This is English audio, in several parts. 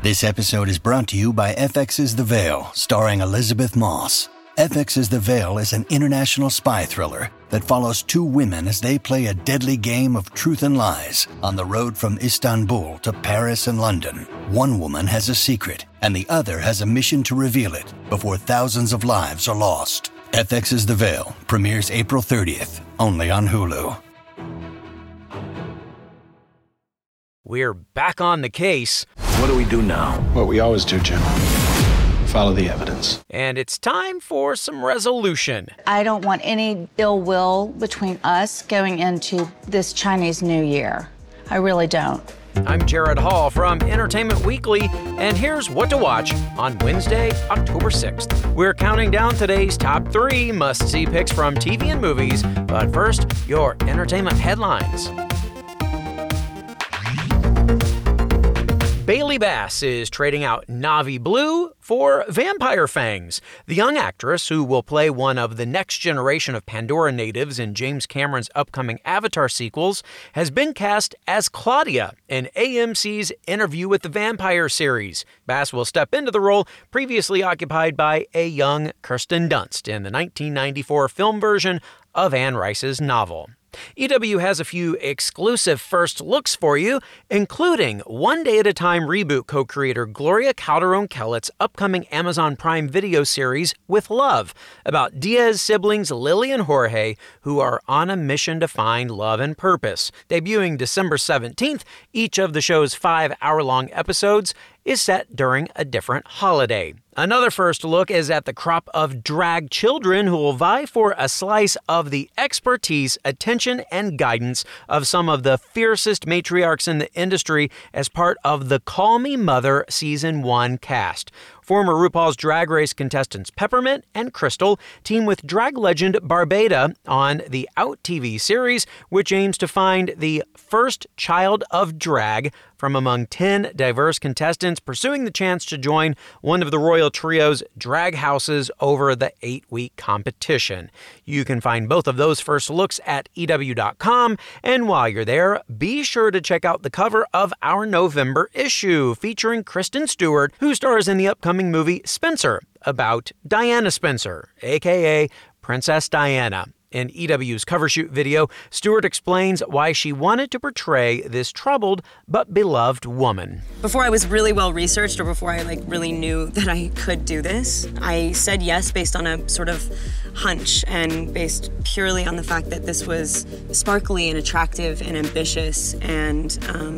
This episode is brought to you by FX's The Veil, starring Elizabeth Moss. FX's The Veil is an international spy thriller that follows two women as they play a deadly game of truth and lies on the road from Istanbul to Paris and London. One woman has a secret, and the other has a mission to reveal it before thousands of lives are lost. FX's The Veil premieres April 30th, only on Hulu. We're back on the case. What do we do now? What we always do, Jim. Follow the evidence. And it's time for some resolution. I don't want any ill will between us going into this Chinese New Year. I really don't. I'm Jared Hall from Entertainment Weekly, and here's what to watch on Wednesday, October 6th. We're counting down today's top 3 must-see picks from TV and movies, but first, your entertainment headlines. Bailey Bass is trading out Na'vi Blue for Vampire Fangs. The young actress, who will play one of the next generation of Pandora natives in James Cameron's upcoming Avatar sequels, has been cast as Claudia in AMC's Interview with the Vampire series. Bass will step into the role previously occupied by a young Kirsten Dunst in the 1994 film version of Anne Rice's novel. EW has a few exclusive first looks for you, including One Day at a Time reboot co-creator Gloria Calderon-Kellett's upcoming Amazon Prime Video series With Love, about Diaz siblings Lily and Jorge, who are on a mission to find love and purpose. Debuting December 17th, each of the show's 5-hour-long episodes is set during a different holiday. Another first look is at the crop of drag children who will vie for a slice of the expertise, attention, and guidance of some of the fiercest matriarchs in the industry as part of the Call Me Mother Season 1 cast. Former RuPaul's Drag Race contestants Peppermint and Crystal team with drag legend Barbada on the Out TV series, which aims to find the first child of drag from among 10 diverse contestants pursuing the chance to join one of the royal trio's drag houses over the 8-week competition. You can find both of those first looks at EW.com, and while you're there, be sure to check out the cover of our November issue featuring Kristen Stewart, who stars in the upcoming movie Spencer, about Diana Spencer, aka Princess Diana. In EW's cover shoot video, Stewart explains why she wanted to portray this troubled but beloved woman. Before I was really well researched, or before I really knew that I could do this, I said yes based on a sort of hunch and based purely on the fact that this was sparkly and attractive and ambitious and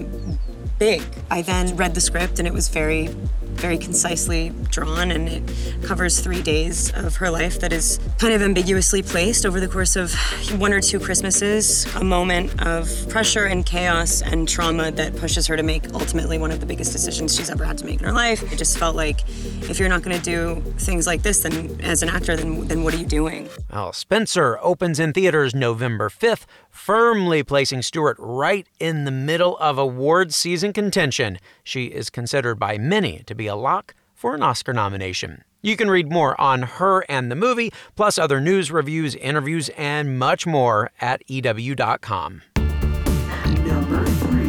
big. I then read the script, and it was very concisely drawn, and it covers 3 days of her life that is kind of ambiguously placed over the course of 1 or 2 Christmases, a moment of pressure and chaos and trauma that pushes her to make ultimately one of the biggest decisions she's ever had to make in her life. It just felt like, if you're not going to do things like this, then as an actor, then what are you doing? Well, Spencer opens in theaters November 5th, firmly placing Stewart right in the middle of awards season contention. She is considered by many to be a lock for an Oscar nomination. You can read more on her and the movie, plus other news, reviews, interviews, and much more at EW.com. Number 3.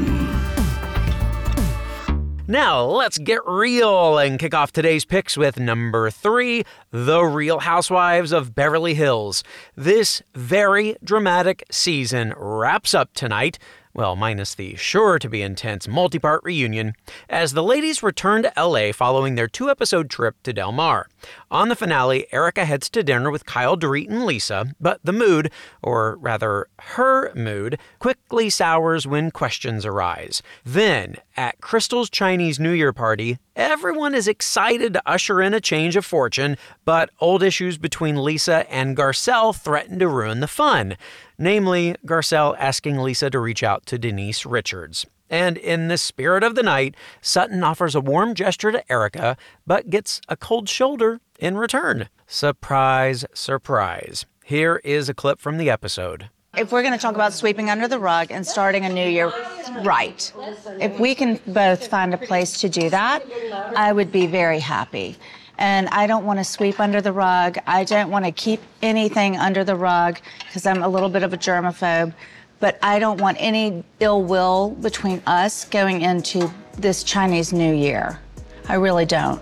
Now, let's get real and kick off today's picks with number 3, The Real Housewives of Beverly Hills. This very dramatic season wraps up tonight, well, minus the sure-to-be intense multi-part reunion, as the ladies return to LA following their 2-episode trip to Del Mar. On the finale, Erica heads to dinner with Kyle, Dorit, and Lisa, but the mood, or rather her mood, quickly sours when questions arise. Then, at Crystal's Chinese New Year party, everyone is excited to usher in a change of fortune, but old issues between Lisa and Garcelle threaten to ruin the fun. Namely, Garcelle asking Lisa to reach out to Denise Richards. And in the spirit of the night, Sutton offers a warm gesture to Erica, but gets a cold shoulder in return. Surprise, surprise. Here is a clip from the episode. If we're going to talk about sweeping under the rug and starting a new year right, if we can both find a place to do that, I would be very happy. And I don't want to sweep under the rug. I don't want to keep anything under the rug because I'm a little bit of a germaphobe. But I don't want any ill will between us going into this Chinese New Year. I really don't.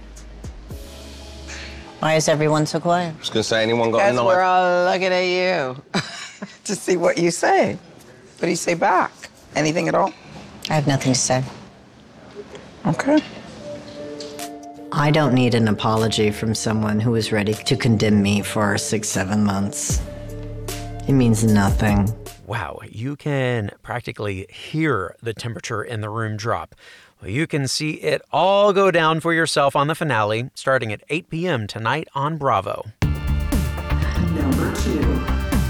Why is everyone so quiet? I was gonna say, anyone got a Because knife? we're all looking at you to see what you say. What do you say back? Anything at all? I have nothing to say. Okay. I don't need an apology from someone who is ready to condemn me for 6-7 months. It means nothing. Wow, you can practically hear the temperature in the room drop. Well, you can see it all go down for yourself on the finale, starting at 8 p.m. tonight on Bravo. Number 2.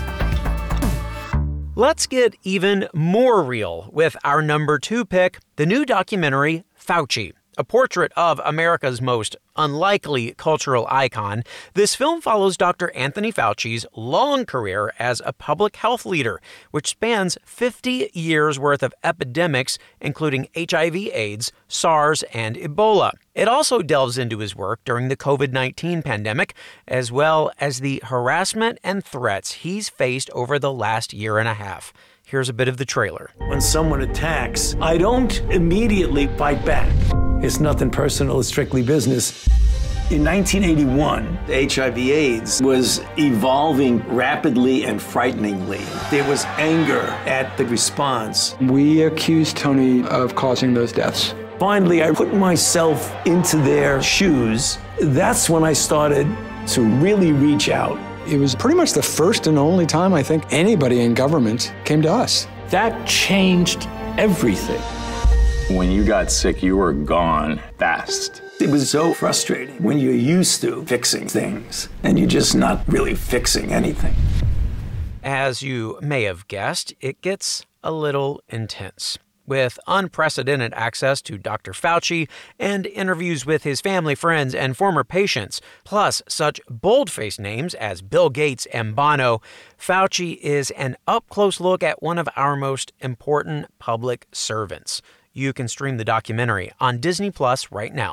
Let's get even more real with our number 2 pick, the new documentary, Fauci. A portrait of America's most unlikely cultural icon, this film follows Dr. Anthony Fauci's long career as a public health leader, which spans 50 years' worth of epidemics, including HIV/AIDS, SARS, and Ebola. It also delves into his work during the COVID-19 pandemic, as well as the harassment and threats he's faced over the last year and a half. Here's a bit of the trailer. When someone attacks, I don't immediately fight back. It's nothing personal, it's strictly business. In 1981, HIV/AIDS was evolving rapidly and frighteningly. There was anger at the response. We accused Tony of causing those deaths. Finally, I put myself into their shoes. That's when I started to really reach out. It was pretty much the first and only time I think anybody in government came to us. That changed everything. When you got sick, you were gone fast. It was so frustrating when you're used to fixing things and you're just not really fixing anything. As you may have guessed, it gets a little intense. With unprecedented access to Dr. Fauci and interviews with his family, friends, and former patients, plus such bold-faced names as Bill Gates and Bono, Fauci is an up-close look at one of our most important public servants. You can stream the documentary on Disney Plus right now.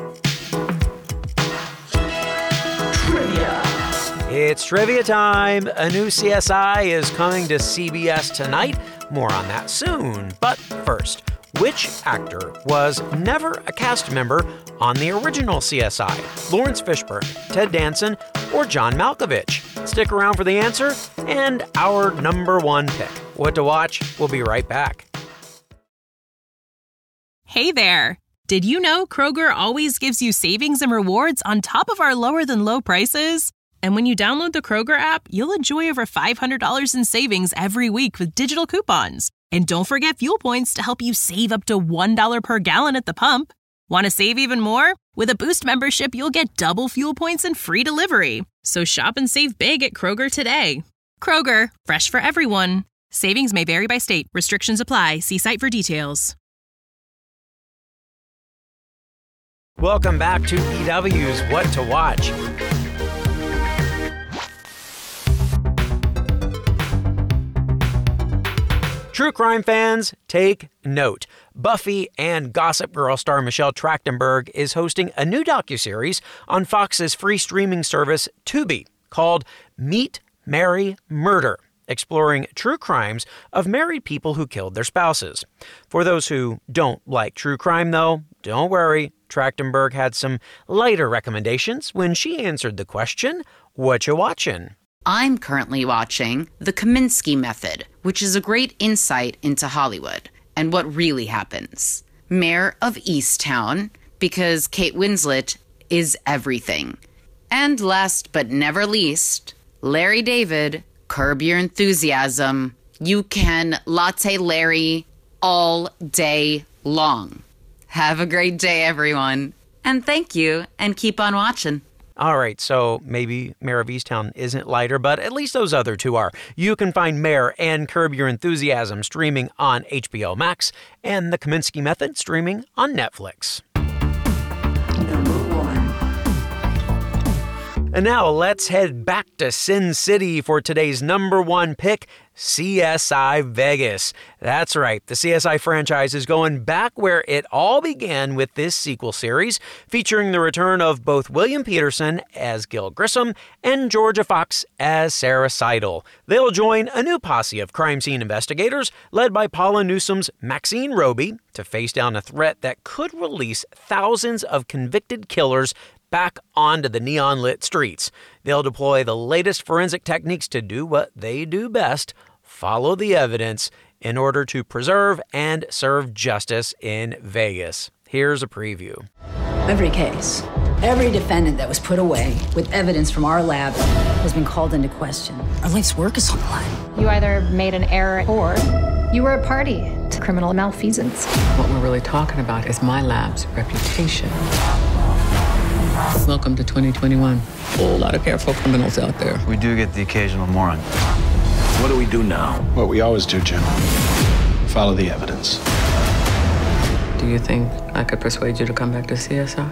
Trivia. It's trivia time. A new CSI is coming to CBS tonight. More on that soon. But first, which actor was never a cast member on the original CSI? Lawrence Fishburne, Ted Danson, or John Malkovich? Stick around for the answer and our number 1 pick. What to watch? We'll be right back. Hey there! Did you know Kroger always gives you savings and rewards on top of our lower-than-low prices? And when you download the Kroger app, you'll enjoy over $500 in savings every week with digital coupons. And don't forget fuel points to help you save up to $1 per gallon at the pump. Want to save even more? With a Boost membership, you'll get double fuel points and free delivery. So shop and save big at Kroger today. Kroger, fresh for everyone. Savings may vary by state. Restrictions apply. See site for details. Welcome back to EW's What to Watch. True crime fans, take note. Buffy and Gossip Girl star Michelle Trachtenberg is hosting a new docuseries on Fox's free streaming service Tubi called Meet, Marry, Murder, exploring true crimes of married people who killed their spouses. For those who don't like true crime, though, don't worry. Trachtenberg had some lighter recommendations when she answered the question, what you watching? I'm currently watching The Kaminsky Method, which is a great insight into Hollywood and what really happens. Mayor of Easttown, because Kate Winslet is everything. And last but never least, Larry David, Curb Your Enthusiasm. You can latte Larry all day long. Have a great day, everyone. And thank you, and keep on watching. All right, so maybe Mayor of Easttown isn't lighter, but at least those other two are. You can find Mayor and Curb Your Enthusiasm streaming on HBO Max and The Kaminsky Method streaming on Netflix. Number 1. And now let's head back to Sin City for today's number one pick, CSI Vegas. That's right, the CSI franchise is going back where it all began with this sequel series, featuring the return of both William Petersen as Gil Grissom and Georgia Fox as Sarah Seidel. They'll join a new posse of crime scene investigators led by Paula Newsome's Maxine Roby to face down a threat that could release thousands of convicted killers back onto the neon-lit streets. They'll deploy the latest forensic techniques to do what they do best, follow the evidence, in order to preserve and serve justice in Vegas. Here's a preview. Every case, every defendant that was put away with evidence from our lab has been called into question. Our life's work is on the line. You either made an error or you were a party to criminal malfeasance. What we're really talking about is my lab's reputation. Welcome to 2021. A whole lot of careful criminals out there. We do get the occasional moron. What do we do now? What we always do, Jim. Follow the evidence. Do you think I could persuade you to come back to CSI?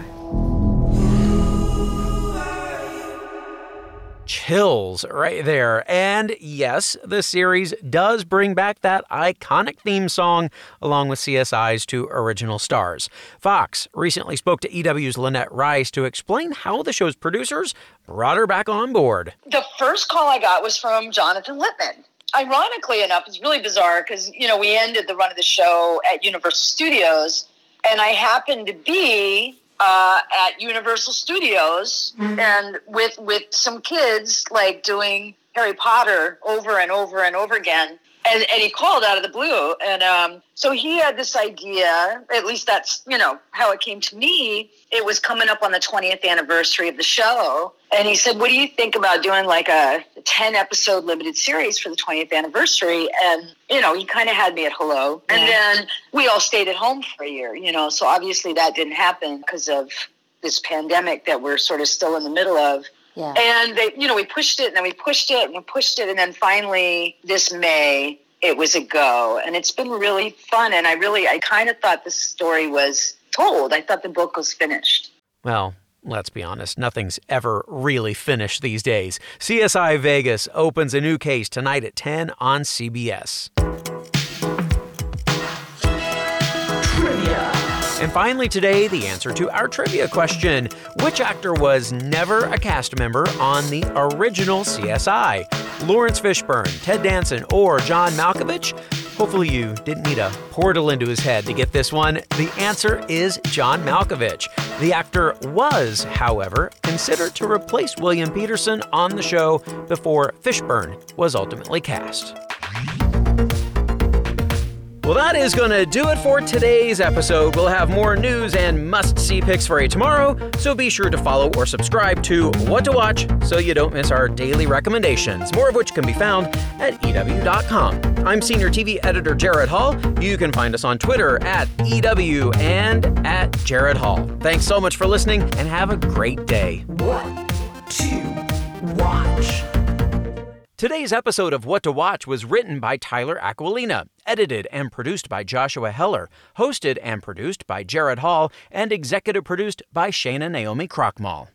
Chills right there. And yes, the series does bring back that iconic theme song along with CSI's two original stars. Fox recently spoke to EW's Lynette Rice to explain how the show's producers brought her back on board. The first call I got was from Jonathan Lippman. Ironically enough, it's really bizarre because, we ended the run of the show at Universal Studios, and I happened to be at Universal Studios and with some kids doing Harry Potter over and over and over again. And he called out of the blue. And so he had this idea, at least that's, how it came to me. It was coming up on the 20th anniversary of the show. And he said, what do you think about doing a 10-episode limited series for the 20th anniversary? And, he kind of had me at hello. Yeah. And then we all stayed at home for a year, So obviously that didn't happen because of this pandemic that we're sort of still in the middle of. Yeah. And we pushed it, and then we pushed it, and we pushed it, and then finally this May it was a go, and it's been really fun. And I kind of thought the story was told. I thought the book was finished. Well, let's be honest, nothing's ever really finished these days. CSI Vegas opens a new case tonight at 10 on CBS. And finally today, the answer to our trivia question. Which actor was never a cast member on the original CSI? Lawrence Fishburne, Ted Danson, or John Malkovich? Hopefully you didn't need a portal into his head to get this one. The answer is John Malkovich. The actor was, however, considered to replace William Petersen on the show before Fishburne was ultimately cast. Well, that is going to do it for today's episode. We'll have more news and must-see picks for you tomorrow, so be sure to follow or subscribe to What to Watch so you don't miss our daily recommendations, more of which can be found at EW.com. I'm Senior TV Editor Jared Hall. You can find us on Twitter at EW and at Jared Hall. Thanks so much for listening, and have a great day. What to Watch. Today's episode of What to Watch was written by Tyler Aquilina, edited and produced by Joshua Heller, hosted and produced by Jared Hall, and executive produced by Shana Naomi Krochmal.